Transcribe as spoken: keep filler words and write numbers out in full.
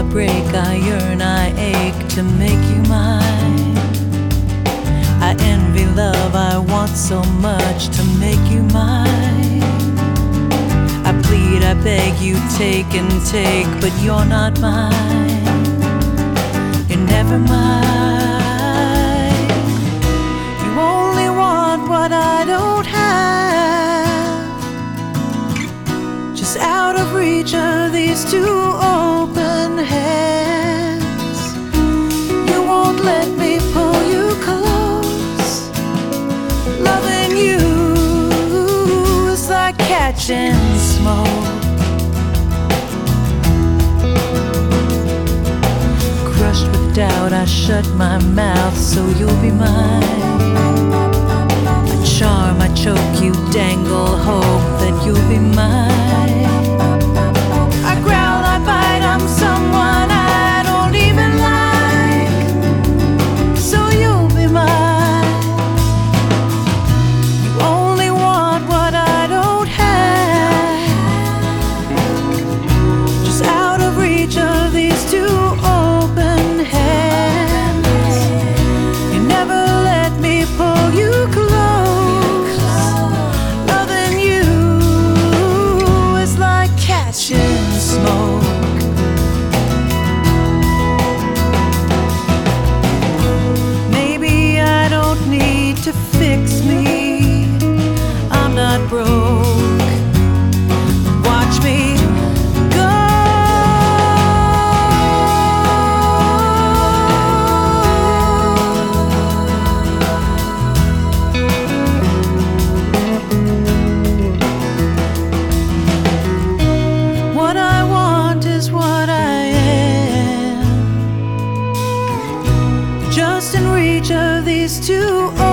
break, I yearn, I ache to make you mine. I envy love, I want so much to make you mine. I plead, I beg, you take and take, but you're not mine. You're never mine. You only want what I don't have, just out of reach of these two open hands. You won't let me pull you close. Loving you is like catching smoke. Crushed with doubt, I shut my mouth so you'll be mine. I charm, I choke, you dangle hope that you'll be mine. I growl, I bite, I'm someone I don't even like, so you'll be mine. You only want what I don't have, just out of reach of these two open hands. You never let me pull you close. Loving you is like catching smoke. Maybe I don't need to fix me, I'm not broke. Watch me go. What I want is what I am, just in reach of these two